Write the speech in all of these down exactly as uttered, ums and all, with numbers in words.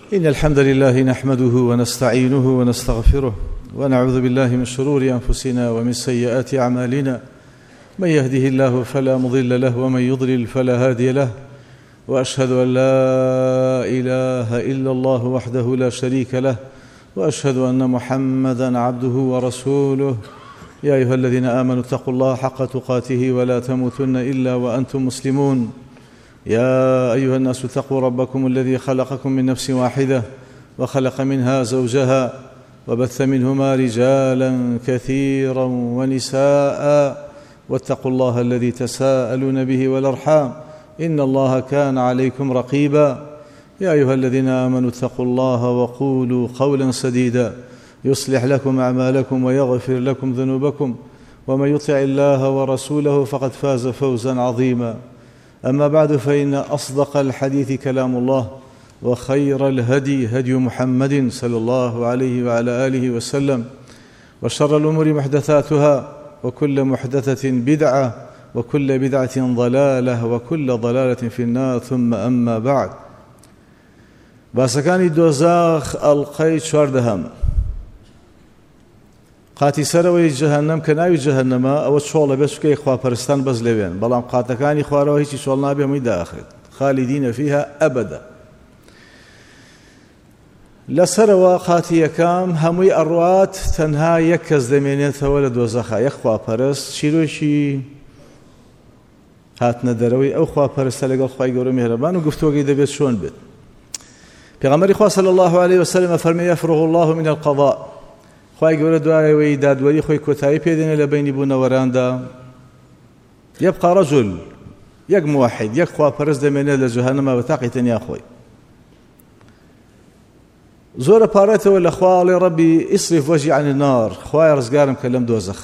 إن الحمد لله نحمده ونستعينه ونستغفره ونعوذ بالله من شرور أنفسنا ومن سيئات أعمالنا. من يهده الله فلا مضل له ومن يضلل فلا هادي له، وأشهد أن لا إله إلا الله وحده لا شريك له، وأشهد أن محمدًا عبده ورسوله. يا أيها الذين آمنوا اتقوا الله حق تقاته ولا تموتن إلا وأنتم مسلمون. يا أيها الناس اتقوا ربكم الذي خلقكم من نفس واحدة وخلق منها زوجها وبث منهما رجالا كثيرا ونساء، واتقوا الله الذي تساءلون به والأرحام إن الله كان عليكم رقيبا. يا أيها الذين آمنوا اتقوا الله وقولوا قولا سديدا يصلح لكم أعمالكم ويغفر لكم ذنوبكم، ومن يطع الله ورسوله فقد فاز فوزا عظيما. أما بعد، فإن أصدق الحديث كلام الله، وخير الهدي هدي محمد صلى الله عليه وعلى آله وسلم، وشر الأمور محدثاتها، وكل محدثة بدعة، وكل بدعة ضلالة، وكل ضلالة في النار. ثم أما بعد. باسەکانی دۆزاخ ئەڵقەی چواردەهەم. قاتی سەرەوەی جەهەنەم کە ناوی جەهەنەمە ئەوە چۆڵە بێت چکەی خواپەرستان بەس لەوێن، بەڵام قاتەکانی خوارەوە هیچی چۆڵ نابێ هەمووی داخرێت. خالیدینە فیها ئەبەدە. لەسەرەوە قاتی یەکەم هەمووی ئەڕوات تەنها یەک کەس دەمێنێتەوە لە دۆزەخە، یەک خواپەرست. چیرۆکی هاتنە دەرەوەی ئەو خواپەرستە لەگەڵ خوای گەورە میهرەبان و گفتوگەی دەبێت چۆن بێت. پێغەمبەری خوا صلی الله عليه وسلم فەرمێ يفرغ الله من القضاء. خوای گەورە دوایەوەی دادوەری خۆی کۆتایی پێدێنێ لە بینی بوونەوەراندا. يبقى رجل، یەک موحد، یەک خواپەرست دەمێنێت لە جەهەنەمە بە تاقی تەنیا خۆی. زۆرە پارێتەوە لە خوا ئەڵێ ڕەبی ئیصرف وەجهی عن النار، خوای ڕزگارم کە لەم دۆزەخ.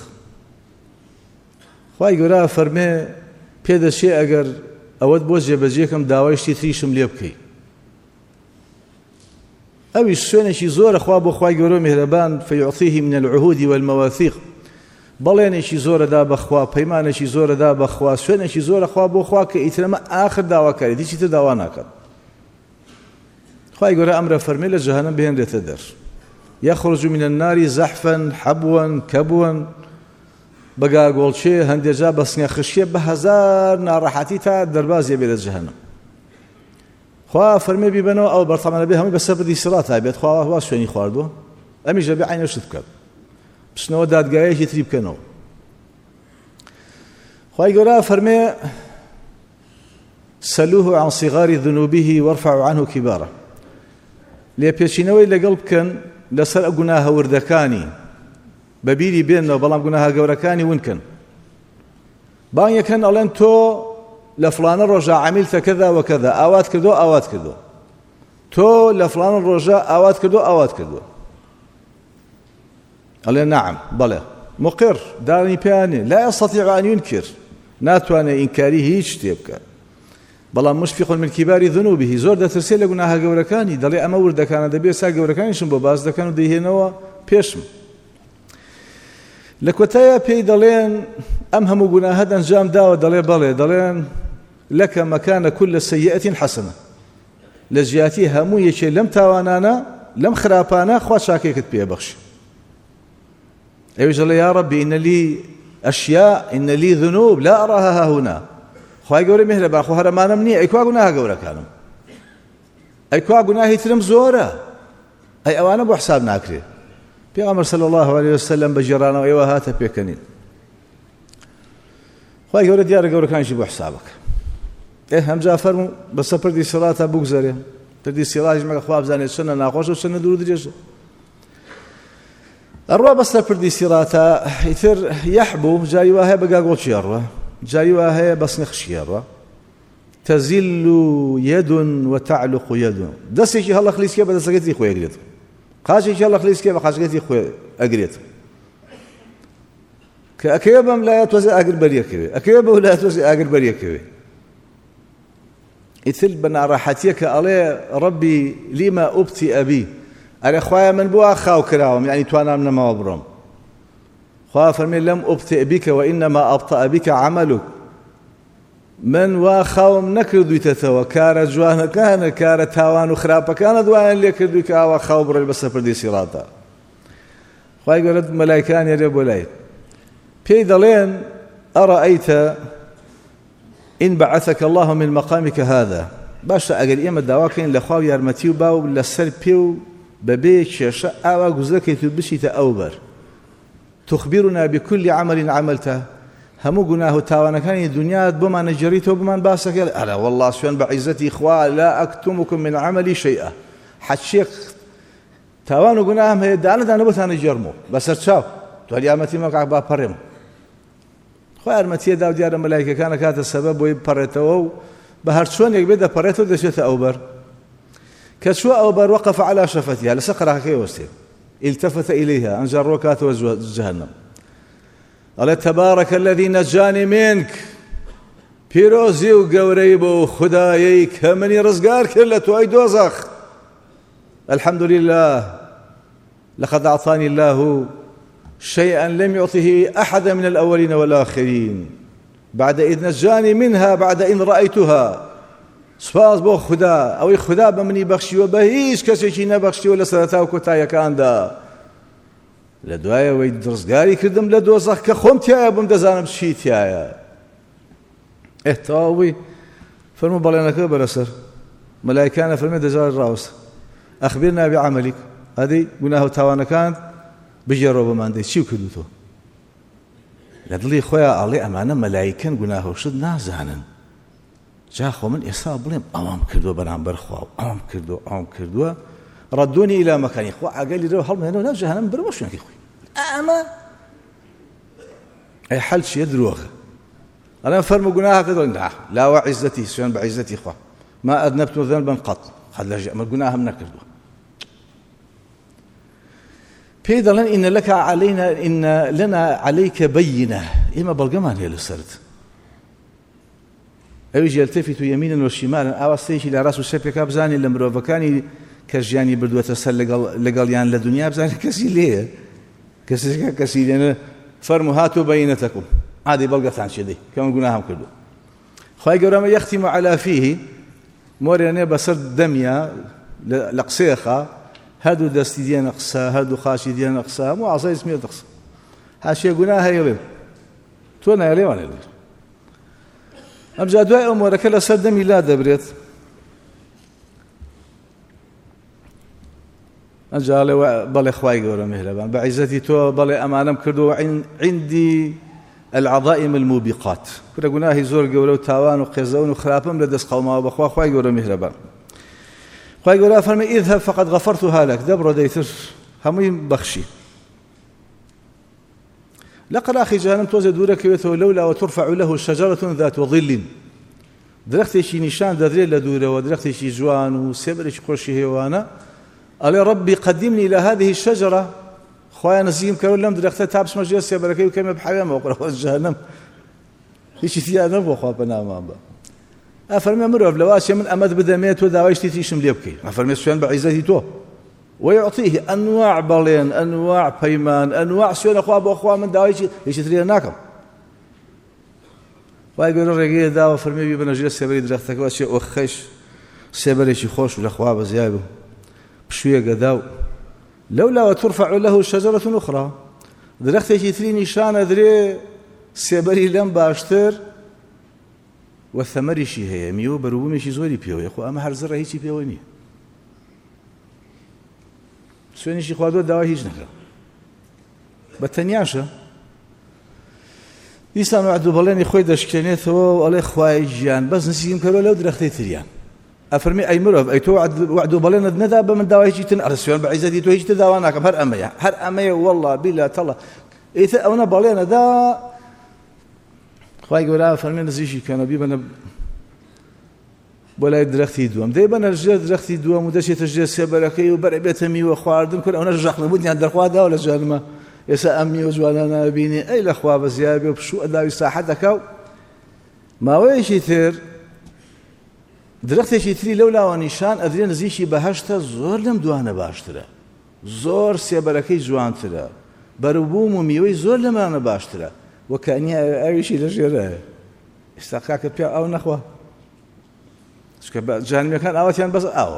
خوای گەورە فەرمێ پێدەچێ ئەگەر ئەوەت بۆ جێبەجێکەم داوای شتی تریشم لێ بکەی. ئەویش شوێنێکی زۆرە خوا بۆ خوای گەورە میهرەبان، فیعطیه من العهود والمواثیق. بەڵێنێکی زۆرەدا بەخوا، پەیمانێکی زۆرەدا بەخوا، شوێنێکی زۆرە خوا بۆ خوا کە ئیترەمە ئاخر داواکاری هیچی تر داوا ناکات. خوای گەورە ئەمرە فەرمێ لە جەهەنەم بهێنرێتە دەر. يخرج من النار زحفا حبوا كبوا، بەگاگۆڵچێ هەندێجا بە سنگە خشکێ بە هەزار ناڕەحەتی تا دەربازیە بێت لە جەهەنەم. خوا فەرمێ بیبەنەوە ئەو بەرتەمانە بێ هەمووی بەسەر بردی سیڕاتا بێت. خوا وا شوێنی خواردووە، ئەمیش دەبێ عینە شت بکات، بچنەوە دادگایەکی تری بکەنەوە. خوای گەورە فەرمێ سەلوه عن صغار ذنوبه وارفعوا عنه كباره. لێپێچینەوەی لەگەڵ بکەن لەسەر ئەو گوناهە وردەکانی، بەبیری بێنەوە، بەڵام گوناهە گەورەکانی ونکەن. بانگێکەن ئەڵێن تۆ لە فلانە ڕۆژە عەمیلتە کەذا وەکەذا، ئاوات کردووە ئاوات کردووە، تۆ لە فلانە ڕۆژە ئاوات کردووە ئاوات کردووە. ئەڵێ نەعەم، بەڵێ، مقر، دانی پێیانێ، لا يستطيع أن ينكر، ناتوانێ ئینکاری هیچ شتێ بکات. بەڵام مشفق من کباری ذنوبه، زۆر دەترسێ لە گوناهە گەورەکانی، دەڵێ ئەمە وردەکانە دەبێت سا گەورەکانیشم بۆ باز دەکەن و دەیهێنەوە پێشم. لە کۆتایە پێی دەڵێن ئەم هەموو گوناهەت ئەنجام داوە، دەڵێ بەڵێ، دەڵێن لەکە مەکانە كل سەیئەت حەسەنە، لە ژیاتی هەموو یەکێ لەم تاوانانە لەم خراپانە خوا چاکێکت پێبەخشی. ئەویش دەڵێ یا ڕەبی ئینە لی ئەشیاء ئینە لی ذنوب لا ئەراها هاهونا. خوای گەورە میهرەبان، خۆ هەرەمانم نییە، ئەی کوا گوناهە گەورەکانم، ئەی کوا گوناهی ترم زۆرە، ئەی ئەوانە بۆ حساب ناکرێت. پێغەمبەر صلی الله عليه وسلم بە جێڕانەوە ئێوە هاتە پێکەنین. خوای گەورە دیارە گەورەکانیشی بۆ حسابەکە. ئێ هەمجا فەرموو بەسەر پردی سیڕاتە بگوزەرێ، پردی سیڕاژ مەگە خوا بزانێت چەندە ناخۆشە و چەندە دوور و درێژە. ئەڕوا بەسەر پردی سیڕاتە، ئیتر یەحبوو، جاری وا هەیە بەگاگۆڵچی ئەڕوا، جاری وا هەیە بە سنگە خشکی ئەڕوا. تەزیل یەد وتەعلق یەد، دەستێکی هەڵەخلیسکێ بە دەستەکەتی خۆی ئەگرێت، قاچێکی هەڵەخلیسکێ بە قاچەکەتی خۆی ئەگرێت، کە ئەکەوێ بەم لایە تۆزێ ئاگر بەریەکەوێ، ئەکەوێ بەو لایە تۆزێ ئاگر بەریەکەوێ. ئیتر بە ناڕەحەتیە کە ئەڵێ ڕەبی لیمە ئوبتیئە بی، ئەرێ خوایە من بۆ وا خاو کراوم، یعنی توانام نەماوە بڕۆم. خوا فەرمێ لەم ئوبتیئ بیکە وئینەما ئەبتەئە بیکە عەمەلوک، من وا خاوم نەکردوویتەوە کارە جوانەکانە کارە تاوان و خراپەکانە دوایان لێ کردووی کە ئاوا خاو بڕێ بەسەر پردی سیڕاتە. خوای گەورە مەلایکان هێرێ بۆ لای پێی دەڵێن ئەڕەئەیتە ئین بەعەثەکە الله من مەقامکە هذا، باشە ئەگەر ئێمە داواکەین لە خوا یارمەتی و باو لەسەر پێ و بەبێ کێشە ئاوا گوزەکەیت و بچیتە ئەوبەر تخبرنا بكل عمل عملته، هەموو گوناه و تاوانەکانی دنیات بۆمان نەجێڕیتەوە بمان باسەکە ئەلا والله سوێن بە عیزەتی خوا لا ئەکتومکم من عملی شەیئە، حەچێک تاوان و گوناهم هەیە دانەدانە بۆتانە جێڕمەوە بەسەر چاو دوای یارمەتی مەکە با پەڕێم. خوا یارمەتیە دا و دیارە مەلایکەکانە کاتە سەبەب بۆی بپەڕێتەوە و بە هەر چۆنێک بێ دەپەڕێتەوە دەچێتە ئەوبەر. کە چووە ئەوبەر وەقف على شەفەتیها لەسەر قەراغەکەی وەستێ التفت إليها أنجر روكات جهنم قال تبارك الذي نجاني منك بيروزي وقوريبو خدايك همني رزقار كلة أي دوزخ الحمد لله لقد أعطاني الله شيئا لم يعطه أحد من الأولين والآخرين بعد إذ نجاني منها بعد إن رأيتها سپاس بۆ خدا ئەوەی خدا بە منی بەخشیوە بە هیچ کەسێکی نەبەخشیوە لە سەرەتا و کۆتاییەکاندا لە دوایەوەی ڕزگاری کردم لە دۆزەخ کە خۆم تایە بم دەزانم چی تایە. ئێ تەواوی فەرموو بەڵێنەکە بەرەسەر مەلایکانە فەرمێ دەجار ڕاوەستە ئەخبرنا بعملك ئەدەی گوناه و تاوانەکان بژێڕەوە بەمان دەی چی کردوتەوە لە دڵی خۆیان ئەڵێ ئەمانە مەلایکەن گوناه و شت نازانن جا خۆ من ئێستا بڵێم ئەوام کردووە بەرامبەر خوا و ئەوام کردووە ئەوام کردووە ڕەدوونی ئیلا مەکانی خوا ئاگەلی لێرە هەڵمێنەوە ناو جەهەنەم بەرەوە شوێنەکەی خۆی ئەمە ئەی حەل چییە درۆغە ئەڵێم فەرموو گوناهەکە دڵێن نا لاوە عیزەتی سوێن بە عیزەتی خوا ما ئەذنەبت ذەنبا قەط قەت لە ئەمە گوناهم نەکردووە. پێی دەڵێن ئینە لەکە عەلەینا ئینە لەنا عەلەیکە بەیینە ئێمە بەڵگەمان هەیە لەسەرت ئەویش یەلتەفیت یەمینەن وەشیمالەن ئاواستەیەکی لە ڕاست و سەرپێکا بزانین لە مرۆڤەکانی کە ژیانی بردووەتە سەر لەگەڵیان لە دنیا بزانین کەسی لێیە کەسێکە کەسی لێنە فەرموو هاتوو بەیینەتەکم عادی بەڵگەتان چێ دەی کە من گوناهم کردووە. خوای گەورەمە یەختیمو عەلا فیه مۆرێنێ بەسەر دەمیا لە قسەیەخا هەردوو دەستی دیێنە قسە هەردوو خاشی دیێنە قسە هەموو عەزای سمێتە قسە هاشیە گوناه هەیە بێ تۆ نایەڵێوانێ ئەم جا دوای ئەمۆرەکە لەسەر دەمی لا دەبرێت ئەجا بەڵێ خوای گەورە میهرەبان بە عیزەتی تۆ بەڵێ ئەمانەم کردووە عندی العظائم الموبقات کورە گوناهی زۆر گەورە و تاوان و قێزەون و خراپەم لە دەست قەوماوە بەخوا خوای گەورە میهرەبان. خوای گەورە فەرمێ ئیذهب فقد غەفەرتها لەک دەبڕۆ دەیتر هەمووی بەخشی. لە قەراخی جەهەنەم تۆزێ دوورەکەوێتەوە لەولا وترفع له شجرة ذات ظل درەختێکی نیشان دەدرێت لە دوورەوە درەختێکی جوان و سێبەرێکی خۆشی هێوانە ئەڵێ ربی قدمني إلى هذه الشجرة خوایە نزیکم کەرەوە لەم درەختە تا بچمە ژێر سێبەرەکەی و کەمێ بحەوێمەوە قورەخۆز جەهەنەم هیچی تیا نەبووە خوا پەنامان بە. ئەفەرمێ مرۆڤ لەواشێ من ئەمەت بدەمێت تۆ داوای شتی تریشم لێ بکەیت ئەفەرمێ سوێن بە عیزەتی تۆ ويعطيه أنواع بلين أنواع بيمان أنواع سوين أخوة أبو أخوة من داوي يشي تريد ناكم ويقول الرقية داوة فرمي بي بنجي السيبري درختك واشي أخيش سيبري شي خوش والأخوة بزيابه بشوية قداو لولا وترفع له شجرة أخرى درختك يتري نشان أدري سيبري لم باشتر والثمر شي هي ميو بروبومي شي زوري بيو يا أخوة أما هرزر هيشي بيويني سوێنیشی خوا دۆ داوای هیچ نەکرا بە تەنیاشە دیسان وعد و بەڵێنی خۆی دەشکێنێتەوە ئەڵێ خوای ژیان بەس نزیکم کەرەوە لەو درەختەی تریان ئەفەرمێ ئەی مرۆڤ ئەی تۆ وعد و بەڵێنت نەدا بە من داوای هیچی تر ئەرە سوێن بە عیزەتی تۆ هیچ تر داوا ناکەم هەر ئەمەیە هەر ئەمەیە وەڵڵا بیلا تەڵە ئیتر ئەوەنە بەڵێنەدا خوای گەورە فەرمێ نزیشی کەنە بیبەنە بۆ لای درەختی دووەم دەی بەنە ژێر درەختی دووەم و دەچێتە ژێر سێبەرەکەی و بەرە بێتە میوە خواردن کورە ئەوەنە ژەقنەبوونیان دەرخواداوە لە جانمە ئێستا ئەم میوە جوانە نابینی ئەی لە خوا بەزیابێ و پشوو ئەداوی ساحەت دەکا و ماوەیەکی تر درەختێکی تری لەو لاوە نیشان ئەدرێ نزیکی بەهەشتە زۆر لەم دوانە باشترە زۆر سێبەرەکەی جوانترە بەروبووم و میوەی زۆر لەمانە باشترە وەکەنی ئەویشی لە ژێرە ئێستا کاکە پیا ئاو نەخوا چکە جانیەکان ئاوەتیان بەس ئاوە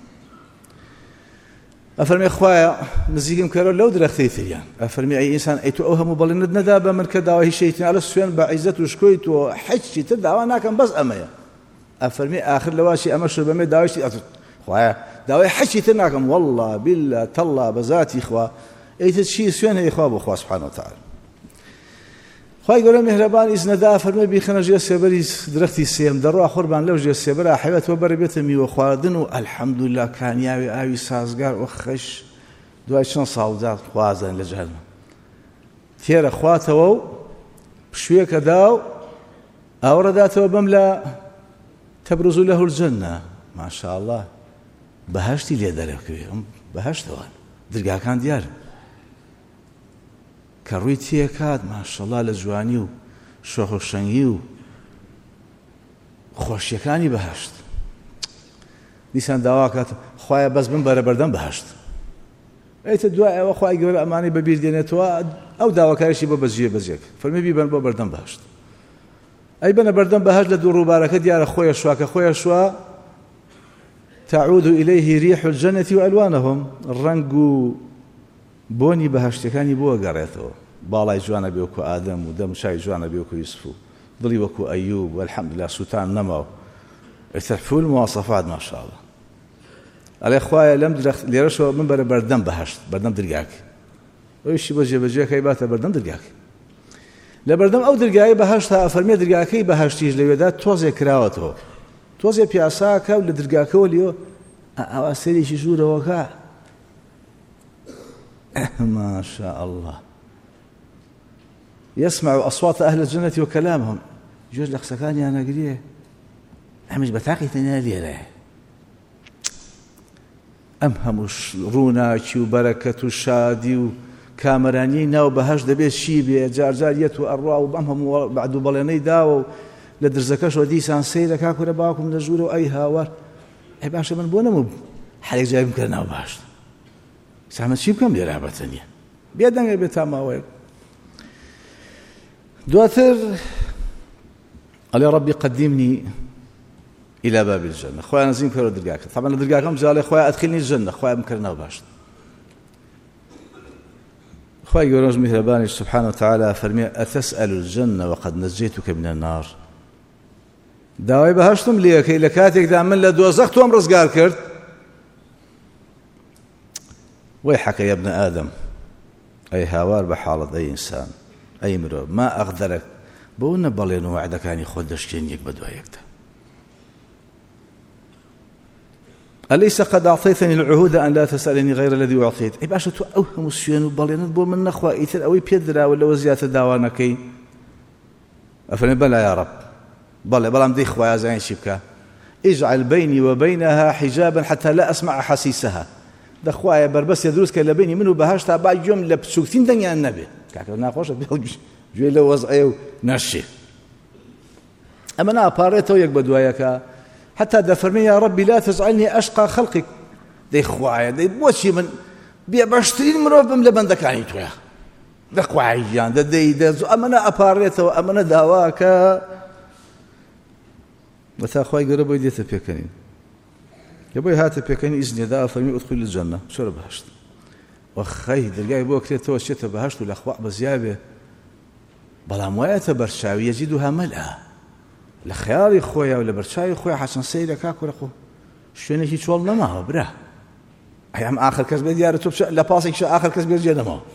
ئەفەرمێ خوایە نزیکم کەرەوە لەو درەختەی تریان ئەفەرمی ئەی ئینسان ئەی تۆ ئەو هەموو بەڵێنت نەدا بە من کە داوای شەیتان لە سوێن بە عیزەت و شکۆی تۆ حەجی تر داوا ناکەم بەس ئەمەیە ئەفەرمی آخر لەواشی ئەمە شو بەمێ داوایشتی ئەتوت خوایە داوای حەجی تر ناکەم والله بالله تەڵا بە ذاتی خوا ئەیتر چی سوێن هەیە خوا بۆ خوا سبحانه وتعالى خوای گەورە میهرەبان ئیزنەدا فەرمێ بیخەنە ژێر سێبەری درەختی سێم دەڕوا خوربان لەو ژێر سێبەرا حەوێتەوە بەرە بێتە میوە خواردن و ئەلحەمدولیلا کانیاوی ئاوی سازگار و خەش دوای چەند ساڵ خوازن لە جەهەنەم تێرە خواتەوە و پشوویەکە دا و ئاوڕەداتەوە بەم لە تەبرز لەه الجەنە ماشاءالله بەهەشتی لێ دەرەکەوێ بەهەشتەوە دەرگاکان دیارن کە ڕووی تێکات ماشەڵڵا لە جوانی و شۆخ و شەنگی و خۆشیەکانی بەهەشت دیسان داوا کات خوایە بەس بم بەرە بەردەم بەهەشت ئەیتە دوای ئەوە خوای گەورە ئەمانەی بەبیر دێنێتەوە ئەو داواکاریشی بۆ بەجێ بەجێک فەرمێ بیبەن بۆ بەردەم بەهەشت ئەی بەنە بەردەم بەهەشت لە دوو ڕووبارەکە دیارە خۆیە شوا کە خۆیە شوا تعود إليه ريح الجنة وألوانهم ڕەنگ و بۆنی بەهەشتەکانی بۆ گەڕێتەوە باڵای جوانە بێ وەکو ئادەم و دەم شای جوانە بێ وەکو یوسف و دڵی وەکو ئەیوب والحەمدوللا سوتان نەماوە ئێستا فول مواصفات ماشاءالله ئەڵێ خوایە لەم لێرەشەوە من بەرە بەردەم بەهەشت بەردەم دەرگاکە ئەویشی بە جێبەجێکەی باتە بەردەم دەرگاکە لە بەردەم ئەو دەرگای بەهەشتا ئەفەرمێ دەرگاکەی بەهەشتیش لەوێدا تۆزێک کراوەتەوە تۆزێ پیاساکە و لە دەرگاکەوە لێوە ئەوا سەرێکی ژوورەوەکە ما شاء الله يسمع أصوات أهل الجنة وكلامهم جوز لقسكان يا نقريه همش بتاقي تنالي له أمهم روناكي وبركة الشادي وكامراني ناو بهاش دبيت شيبي جار جاريت وأرواح وبأمهم بعد بلاني داو لدرزكاش وديسان سيرك هاكو رباكم نجور وأي هاور أي باشا من بونا مب حالك جايب كرنا وباش سامت شي بكم لێرە بەتەنیە بێدەنگە بێت تاماوەیە دواتر ئەڵێ ڕەبی قەدیمنی إلى باب الجنة خوایە نزیم کەرەوە دەرگاکە طبعا لە دەرگاکەم جاڵێ خوایە ئەدخیلنی الجنة خوایە بکردنەوە باش خوای گەورەش میهرەبانی سبحانه وتعالى فەرمێ ئەتەسأل الجنة وقد نجيتك من النار داوای بەهەشتم لێەکەی لە کاتێکدا من لە دۆزەخ تۆم ڕزگار کرد ويحك يا ابن آدم أي هاوار بحالة أي إنسان أي مرو ما أغدرك بونا بلين وعدك أني خدش كينيك بدوائك أليس قد أعطيتني العهود أن لا تسألني غير الذي أعطيت أي باشا تو أوهم السيان وبلين بو من نخوة إيتر أوي بيدرا ولا وزيات داوانكي أفرمي بلا يا رب بلا بلا مدي إخوة يا زين شبكة اجعل بيني وبينها حجابا حتى لا أسمع حسيسها دخوايا بربس يدروس كلا بيني منه بهاشتا بعد يوم لبسوكتين دنيا النبي كاكا ناقوش جوي لو وضعيه ناشي أما أنا أباريته يكبدوايا حتى دفرمي يا ربي لا تجعلني أشقى خلقك دي خوايا دي بوشي من بيا باشترين مروبم لبندك عني تويا دخوايا دا دي دا أما أنا أباريته أما أنا داواكا وتا خواي قربوا يديته بيكنين يبوي هات بيكني إذن دا فمي أدخل الجنة شو بهشت وخي دلقاي بو كتير توشيته بهشت والأخواء بزيابه بلا مويته برشاوي يجدها ملأ لخياري خويا ولا برشاوي خويا حسن سيرك هاكو رخو شنو هيك والله ما هو برا هي عم آخر كسب ديار توب لا باسك شو آخر كسب جنة ما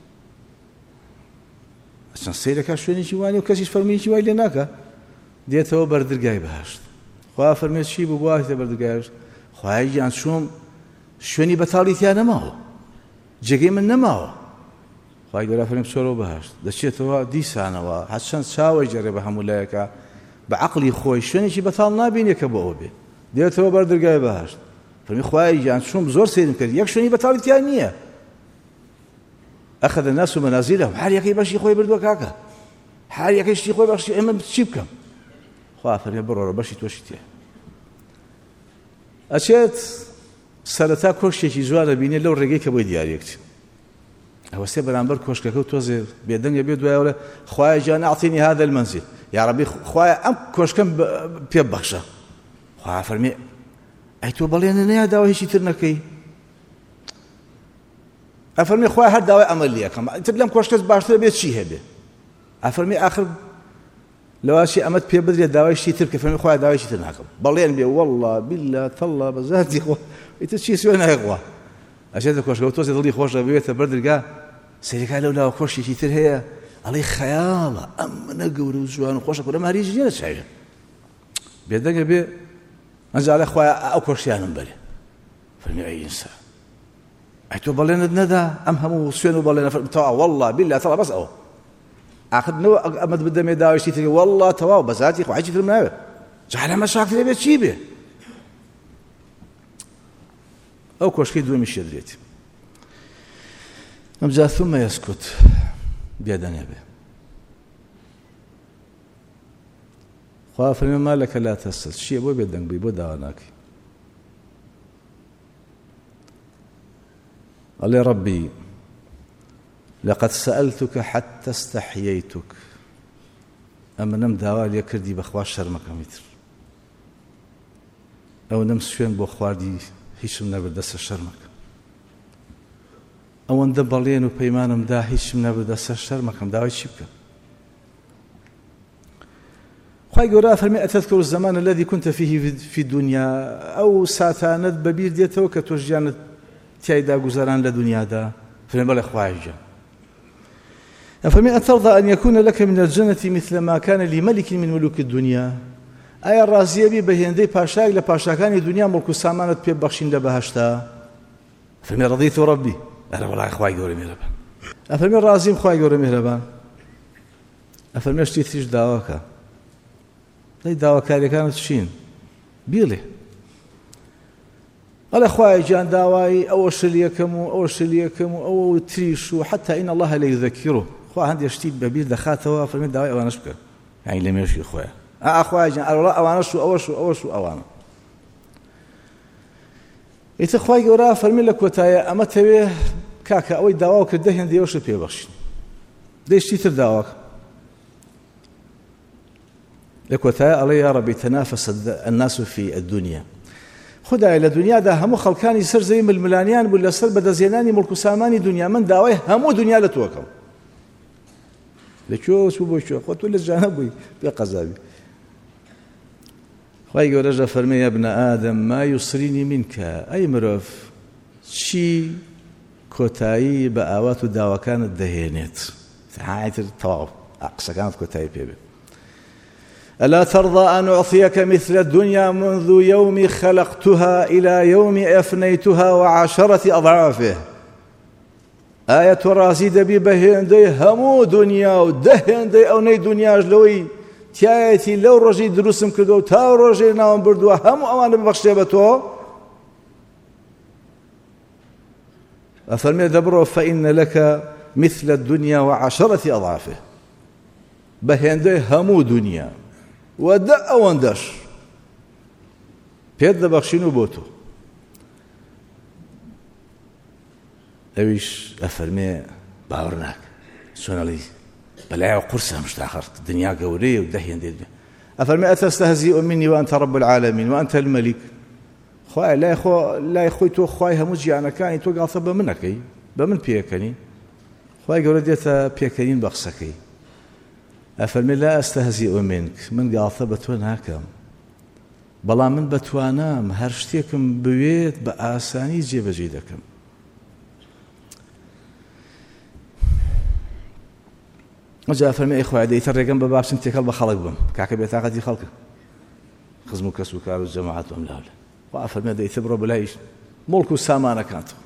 حسن سيرك شنو هيك واني وكسيش فرمي شي ويلي ناكا ديته بردرقاي بهشت خوا فرميت شي بواه بردرقاي خواهی جان شوم شونی بەتاڵیتیان نەماوە جێگەی من نەماوە خوای گەورە فەرمێ بچۆرەوە بەهەشت دەچێتەوە دیسانەوە هەرچەند چاوەی جەڕێ بە هەموو لایەکە بە عەقڵی خۆی شوێنێکی بەتاڵ نابینێ کە بۆ ئەوە بێ دێتەوە بەر دەرگای بەهەشت فەرمی خوای جان شوم زۆر سیرم کرد یەک شوێنی بەتاڵیتیان نییە ئەخەذ الناس منازلهم هەر یەکەی بەشی خۆی بردووە کاکە هەر یەکەی شتی خۆی بەخشی ئێمە چی بکەم خوا فەرمێ بڕۆرە بەشی تۆشی تێ ئەچێت سەرەتا کۆشتێکی جوانە بینێ لەو ڕێگەی کە بۆی دیارێکت ئەوە سێ بەرامبەر کۆشکەکە و تۆزێ بێدەنگە بێ دوایەوە خوایە جان ئەعطینی هذا المنزل یا ڕەبی خوایە ئەم کۆشکەم پێ بەخشە. خوا فەرمێ ئەی تۆ بەڵێنە نەیە داوای هیچی تر نەکەی؟ ئەفەرمێ خوای هەر داوای ئەمە لێ یەکەم، تر لەم کۆشکەس باشترە بێت چی هەبێ؟ ئەفەرمێ ئاخر لەواشی ئەمەت پێ بدرێت داوای شتی تر کە فەرمێ خوای داوای شتی تر ناکەم. بەڵێن بێ وەڵڵا بیللا تەڵڵا بە زاتی خوا ئیتر چی سوێ نایە خوا. ئەچێتە کۆشکە تۆزێ دڵی خۆشە بوێتە بەردرگا سەرێکا لەو لاوە کۆشتێکی تر هەیە ئەڵێ خەیاڵە ئەم منە گەورە و جوان و خۆشە کورە ماریش نییە لە چاوێ بێدەگە بێ ئەنجا لە خوای ئەو کۆشتیانم بەرێ. فەرمی ئەی ئینسان ئەی تۆ بەڵێنت نەدا ئەم هەموو سوێن و بەڵێنە تەوا وەڵڵا بیللا تەڵا بەس ئەوە ئاخر نەوە ئەمەت بدەمێ داوایشتی تری وەڵڵا تەواو بە زاتی خوا هیچی ترم ناوێت جا لەمە شاک لێ بێت چی بێ؟ ئەو کۆشکەی دووەمی شێدرێت. ئەمجا ثومە یەسکوت بێدەنێ بێ. خوا فەرمێ ما لەکە لا تەسەل چییە بۆ بێدەنگ بووی بۆ داوا ناکەی؟ ئەڵێ ڕەبی لقد سألتك حتى استحييتك ئەمە نەم داوا لێ کردی بەخوا شەرمەکەمی تر ئەو نەم سوێن بۆ خواردی هیچم نەبردە سەر شەرمەکەم ئەوەندە بەڵێن و پەیمانمدا هیچم نەبردە سەر شەرمەکەم داوای چی بکەم؟ خوای گەورە فەرمێ ئەتەذکر الزەمان الذي كنت فيه في الدنيا ئەو ساتانت بەبیر دێتەوە کە تۆ ژیانت تیایدا گوزاران لە دنیادا. فەرمێ بەڵێ خوای گیان فەرمێ أترضى أن يكون لك من الجنة مثل ما كان لملك من ملوك الدنيا ئایا ڕازیە بی بە هێندەی پاشایەک لە پاشاکانی دنیا مڵک و سامانت پێ بەخشین لە بەهەشتا؟ فەرمێ رەضیت رەبی ئەرە وەڵای خوای گەورە میهرەبان. ئەفەرمێ ڕازیم خوای گەورە میهرەبان. ئەفەرمێ شتی تریش داواکە دەی داواکاریەکانت چین؟ بیڵێ. ئەڵێ خوای گیان داوای ئەوە شلیەکەم و ئەوە شلیەکەم و ئەوە تریش و حتا ئین الله لەیذەکیڕه خوا هەندێک شتی بەبیر دەخاتەوە فەرمێ داوای ئەوانەش بکە یعنی لە مێژووی خۆیان ئا خوای گیان ئەوڵا ئەوانەش و ئەوەش و ئەوەش و ئەوانە. ئیتر خوای گەورە فەرمێ لە کۆتایە ئەمە تەوێ کاکە ئەوەی داوا کرد دە هێندەی ئەوەشت پێبەخشین دەی شتی تر داواکە. لە کۆتایە ئەڵێ یا ڕەبی تەنافەسە الناس في الدنيا خدای لە دنیادا هەموو خەڵکانی سەر زەوی ململانیان بوو لەسەر بەدەستهێنانی مڵک و سامانی دنیا من داوای هەموو دنیا لە تۆکەم. لەکوێ چوو بۆ کوێ خۆ تۆ لە جانە بووی پێ قەزابی. خوای گەورەش دەفەرمێ یا ابن ئادەم ما یوسرینی منکە ئەی مرۆڤ چی کۆتایی بە ئاوات و داواکانت دەهێنێت؟ تر تەواو قسەکانت کۆتایی پێ بێت. ألا ترضى أن أعطيك مثل الدنيا منذ يوم خلقتها إلى يوم أفنيتها وعشرة أضعافه آية رازي دبي بهندي همو دنيا ودهندي أو ني دنيا جلوي تيايتي لو رجي دروسم كردو تا رجي ناوم بردو همو أوان ببخشي بتو أفرمي دبرو فإن لك مثل الدنيا وعشرة أضعافه بهندي همو دنيا وەدە ئەوەندەش پێت دەبەخشین و بۆ تۆ. ئەویش ئەفەرمێ باوەڕ ناکە چۆنەڵی بەلایەوە قورسە هەم شتا ئاخر دنیا گەورەیە و دەهێندێت بێ. ئەفەرمێ ئەتەستەهزیء منی وأنت رب العالمین وأنت الملك خوای لای خۆ لای خۆی تۆ خوای هەموو جیانەکانی تۆ گاڵتە بە منەکەی بە من پێکەنی. خوای گەورە دێتە پێکەنین بە قسەکەی ئەفەرمێ لا ئەستەهزیء منک من گاڵتە بە تۆ ناکەم بەڵام من بەتوانام هەر شتێکم بوێت بە ئاسانی جێبەجێ دەکەم. ئەجا فەرمێ ئەی خوای دەیتە ڕێگەم بە باشم تێکەڵ بە خەڵک بم کاکە بێتاقەتی خەڵکە خزم و کەس و کار و جەماعەت وەم لاولە. خوا فەرمێ دەیتە بڕۆ بەلای مڵک و سامانەکانتەوە.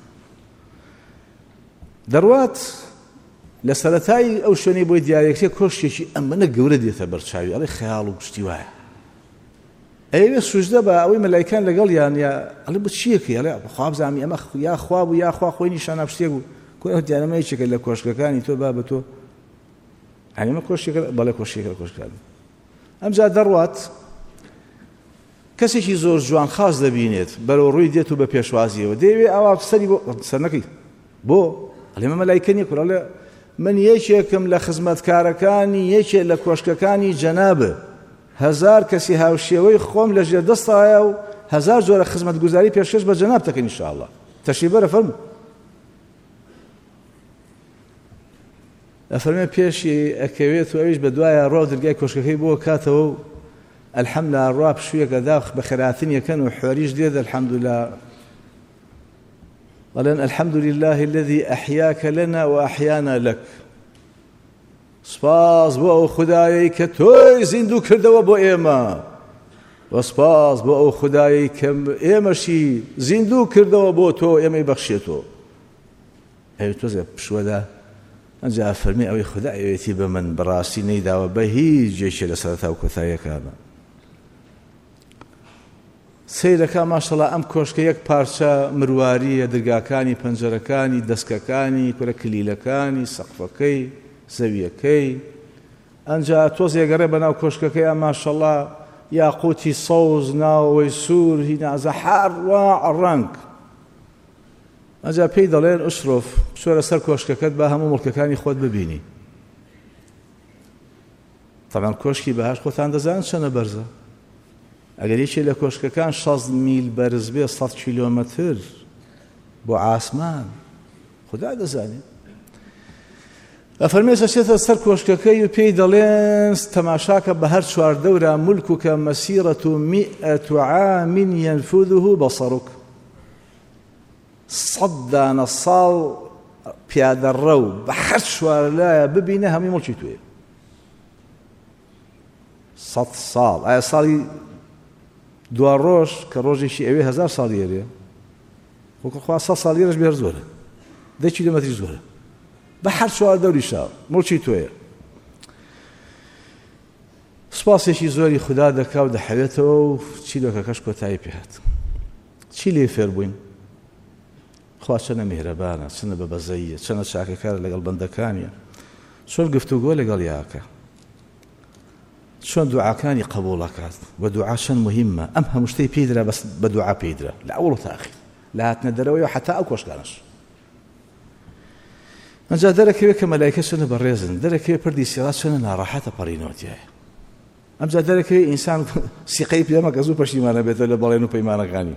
دەڕوات لە سەرەتای ئەو شوێنەی بۆی دیارێکتێ کۆشتێکی ئەمەنە گەورە دێتە بەرچاوی ئەڵێ خەیاڵ و گشتی وایە. ئەوێ سوژدە بە ئەوەی مەلایکان لەگەڵ یان یا ئەڵێ بۆ چیەکەی ئەڵێ خوا بزانمی ئەمە یا خوا بوو یا خوا خۆی نیشانە شتێک بوو کۆ دیارەمەیەکێکە لە کۆشکەکانی تۆ با بە تۆ یعنی ئەمە کۆشتێکە بەڵێ کۆشتێکە لە کۆشکەکان. ئەمجا دەڕوات کەسێکی زۆر جوان خاص دەبینێت بەرەو ڕووی دێت و بە پێشوازیەوە دەیەوێ ئەوا سەری بۆ سەر نەکەی بۆ ئەڵێ ئەمە مەلایکە نییە کورە ئەڵێ من یەکێکم لە خزمەتکارەکانی یەکێک لە کۆشکەکانی جەنابە هەزار کەسی هاوشێوەی خۆم لە ژێر دەستایە و هەزار جۆرە خزمەتگوزاری پێشکەش بە جەناب دەکەین ئینشاءالله. تەشریف بەرە فەرموو. ئەفەرمێ پێشی ئەکەوێت و ئەویش بە دوایە ڕۆ دەرگای کۆشکەکەی بۆ کاتەوە و الحەمدلله ڕوا پشوویەکە دا بە خێراتن یەکەن و حوەریش دێت الحەمدلله بەڵێن الحمد لله الذي أحياك لنا وأحيانا لك. سپاس بۆ ئەو خودایەی کە تۆی زیندوو کردەوە بۆ ئێمە و سپاس بۆ ئەو خودایەی کە ئێمەشی زیندوو کردەوە بۆ تۆ ئێمەی بەخشێتەوە. ئەوی تۆزێ پشوەدا ئەنجا فەرمی ئەوەی خودایەتی بە من بەڕاستی نەیداوە بە هیچ جێشێ لە سەرەتا و کۆتاییەکانە. سەیرەکە ماشەڵڵا ئەم کۆشکە یەک پارچە مرواریە دەرگاکانی پەنجەرەکانی دەسکەکانی کورە کلیلەکانی سەقفەکەی زەویەکەی ئەنجا تۆز یەگەڕێ بەناو کۆشکەکەی ئەم ماشەڵڵا یاقوتی سەوز ناوەوەی سوور هینازە هەروە ڕەنگ ئەنجا پێی دەڵێن ئوشرۆف بچۆرە سەر کۆشکەکەت با هەموو مڵکەکانی خۆت ببینی. تەبەن کۆشکی بەهاش خۆتان دەزانن چەنە بەرزە. ئەگەر یەکێ لە کۆشکەکان شەش میل بەرز بێ سەد کیلۆمەتر بۆ ئاسمان خودای دەزانێت. ئەفەرمێ چەچێتە سەر کۆشکەکەی و پێی دەڵێن تەماشاکە بە هەر چواردەورە مولکوکە مەسیرەت و میئەت عام ينفذه بەسەڕک. سەد دانە ساڵ پیادەڕە و بە هەر چوارلایە ببینە هەمووی مڵکی توێ. سەد ساڵ ئایا ساڵی دوا ڕۆژ کە ڕۆژێکی ئەوێ هەزار ساڵ یێرێ وەکوخوا سەد ساڵ یێرەش بێ هەر زۆرە دە کیلۆمەتری زۆرە بە هەر چوار دەوری شاو مڵکی تۆیە. سوپاسێکی زۆری خوددا دەکا و دەحەوێتەوە و چیرۆکەکەش کۆتایی پێهات. چی لێ فێر بووین؟ خوا چەنە میهرەبانە، چەنە بەبەزەییە، چەنە چاکەکارە لەگەڵ بەندەکانیە، چۆن گفتوگۆ لەگەڵ یاکە، چۆن دوعاکانی قبوڵەکات و دوعا چەند مهمە. ئەم هەموو شتەی پێیدرا بەس بە دوعا پێیدرا لە ئەوڵ تا ئاخیر لە هاتنە دەرەوەی و حتا ئەو کۆشکانەش. ئەنجا دەرەکەوێت کە مەلایکە چەنە بەڕێزن، دەرەکەوێت پردی سیڕات چەنە ناڕەحەتە پەڕینەوەتیایە. ئەمجا دەرەکەوێت ئینسان سیقەی پێمە کە زوو پەشیمانە بێتە لە بەڵێن و پەیمانەکانی.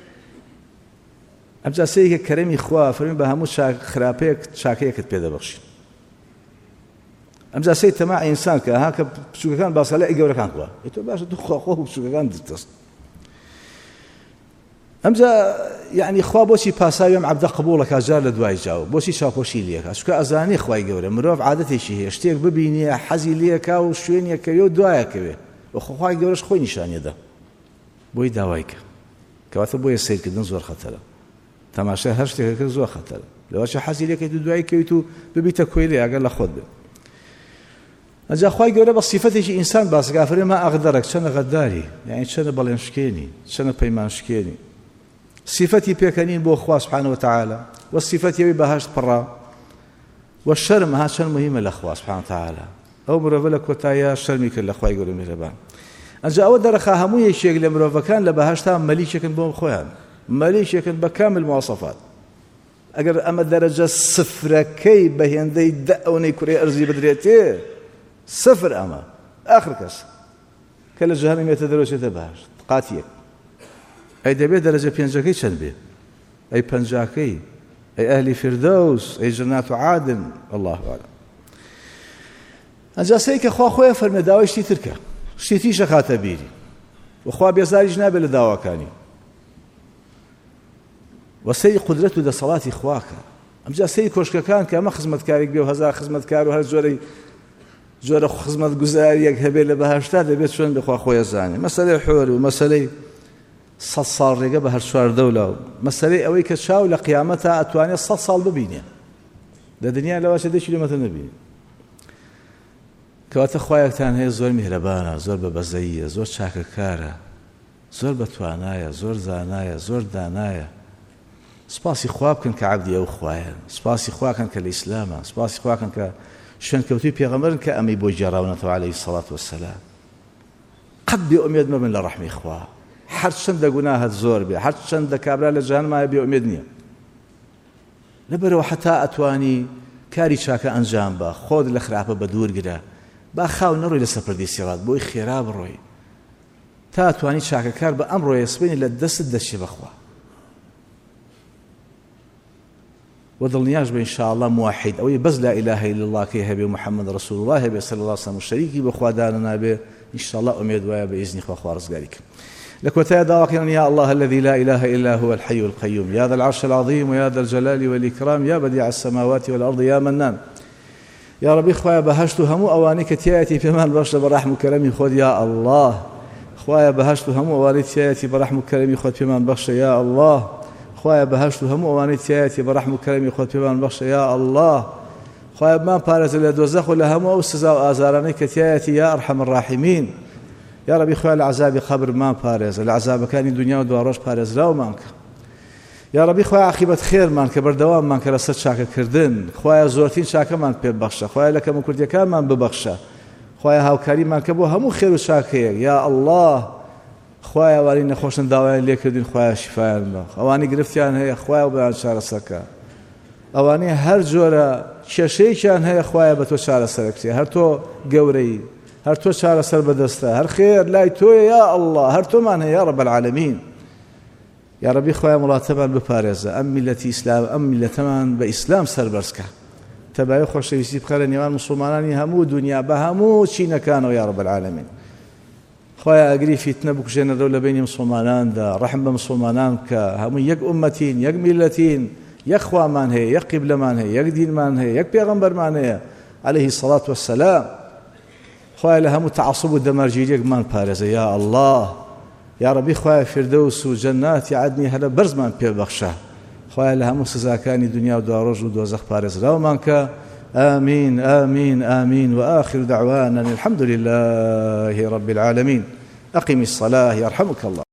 ئەمجا سەیەکە کەرەمی خوا فەرمی بە هەموو خراپەیەک چاکەیەکت پێدەبەخشین. ئەمجا سەی تەماع ئینسان کە ها کە بچووکەکان باسەڵە ئەی گەورەکان کووە ئێتۆ باشە دوو خواخۆ و بچووکەکان دەست. ئەمجا یعنی خوا بۆچی پاساوی ئەم عەبدە قبوڵەکە جار لە دوای جاوە بۆچی چاوپۆشی لێکە؟ چونکە ئەزانێ خوای گەورە مرۆڤ عادەتێکی هەیە شتێک ببینێ حەزی لێکا و شوێنێکەوێ و دوایەکەوێ وەخۆ خوای گەورەش خۆی نیشانێدا بۆی داوایکە کەواتە بۆیە سیرکردن زۆر خەتەرە. تەماشای هەر شتێکەکە زۆر خەتەرە لەوەچە حەزی لێکەیت و دوای کەویت و ببیتە کۆی لێ ئەگەر لە خۆت بێ. ئەجا خوای گەورە بە سیفەتێکی ئینسان باسەکە فەرمێ ما ئەغدەرەک چەنە غەداری یعنی چەنە بەڵێنشکێنی چەنە پەیمانشکێنی. سیفەتی پێکەنین بۆ خوا سبحانه وتعالى و سیفەتی ئەوی بەهەشت پڕا و شەرم ها چەند مهمە لە خوا سبحانه وتعالى. ئەو مرۆڤە لە کۆتاییە شەرمی کرد لە خوای گەورە میهرەبان. ئەجا ئەوە دەرەخا هەموو یەکێک لە مرۆڤەکان لە بەهەشتا مەلیکێکن بۆ خۆیان مەلیکێکن بە کامل مواصفات. ئەگەر ئەمە دەرەجە سفرەکەی بە هێندەی دە ئەوەی کوڕی ئەرزی بدرێتێ سفر ئەمە ئاخر کەس کە لە جەهەنەمێتە دەرەوچێتە بەهەشت قاتیەک. ئەی دەبێت دەرەجە پێنجەکەی چەند بێ؟ ئەی پەنجاکەی، ئەی ئەهلی فردەوس، ئەی جەنات و عادن. الله ئەعلەم. ئەنجا سەی کە خوا خۆیان فەرمێ داوای شتی ترکە شتی تیشە خاتە بیری وخوا بێزاریش نابێت لە داواکانی و سەی قودرەت و دەسەڵاتی خواکە. ئەمجا سەی کۆشکەکان کە ئەمە خزمەتکارێک بێ و هەزار خزمەتکار و هەر جۆرەی جۆرە خزمەت گوزاریەک هەبێت لە بەهەشتا دەبێت چۆن بخوا خۆی زانێ. مەسەلەی حۆر و مەسەلەی سەد ساڵ ڕێگە بە هەر چواردە و لاو مەسەلەی ئەوەی کە چاو لە قیامەتە ئەتوانێت سەد ساڵ ببینێ لە دنیا لەواشە دە کیلۆمەتر نەبینێ. کەواتە خوایەکتان هەیە زۆر میهرەبانە، زۆر بەبەزەییە، زۆر چاکەکارە، زۆر بەتوانایە، زۆر زانایە، زۆر دانایە. سپاسی خوا بکەن کە عەبدی ئەو خوایەن، سپاسی خوا بکەن کە لە ئیسلامە، سپاسی خوا بکەن کە شوێنکەوتوی پێغەمبەرن کە ئەمەی بۆ جێڕاونەتەوە عەلەیهی سەڵات وەسەلام. قەت بێئومێد مەبن لە ڕەحمی خوا هەر چەندە گوناهت زۆر بێ هەر چەندە کابرا لە جەهەنەمایە بێئومێد نییە لەبەرەوە حتا ئەتوانی کاری چاکە ئەنجام بە خۆت لە خراپە بە دوورگرە با خاو نەڕۆی لەسەر پردی سێڕات بۆی خێرا بڕۆی تا توانی چاکەکار بە ئەم ڕۆیە سبێنی لە دەستت دەچێ بەخوا ودڵنیاش بە ئینشاءالله موحید ئەوەی بەس لا إله إلا الله کەی هەبێ محەممەد رسول الله هەبێ صلی الله عليه وسلم شەریکی بەخوادانە نابێ ئینشاءالله ئومێد وایە بە ئیزنی خوا خوا ڕزگاریکە لكوتايا داواكنا يا الله الذي لا إله إلا هو الحي القيوم يا ذا العرش العظيم ويا ذا الجلال والإكرام يا بديع السماوات والأرض يا منان يا ربي خوايا بهشت همو أوانيك تياتي فيمان بشر برحم كرمي خذ يا الله خوايا بهشت همو أوانيك تياتي برحم كرمي خذ فيمان بخش يا الله خوايا بهشت همو أوانيك تياتي برحم كرمي خذ فيمان بخش يا الله خوايا ما بارز إلا دوزخ ولا همو أو سزا آزارانيك تياتي يا أرحم الراحمين يا ربي خويا العذاب خبر ما بارز العذاب كان الدنيا ودواروش بارز راو مانك يا ربي خويا عاقبة خير مانك بردوام مانك لسد شاكا كردن خويا زورتين شاكا مان ببخشة خويا لك من كرديا كان مان ببخشة خويا هاوكاري مانك بو همو خير وشاكا يا الله خويا وارين خوشن داوين ليه كردين خويا شفاء المخ اواني قرفتيان هي خويا وبيان شار سكا اواني هر جورا ششي كان هي خويا بتو شار سركتي هر تو قوري هر تو شار سر بدسته هر خير لا تو يا الله هر تو من يا رب العالمين يا ربي خويا مراتبا ببارزة أم ملة إسلام أم ملة من بإسلام سربرسكا تبعي خوش يسيب خير نيوان مسلماناني همو دنيا بهمو شينا كانوا يا رب العالمين خويا أقري فتنة بكجين الدولة بين مسلمانان دا رحم بمسلمانان كهمو يك أمتين يك ملتين يك خوا من هي يك قبل من هي يك دين من هي يك بيغمبر من هي عليه الصلاة والسلام خويا لهم تعصب الدمرجيك من بارزة يا الله يا ربي خويا فردوس وجنات عدني هلا برز من بير بخشة خويا لهم سزاكاني دنيا ودارج ودوزخ بارز راو منك آمين آمين آمين وآخر دعوانا الحمد لله رب العالمين أقم الصلاة يرحمك الله.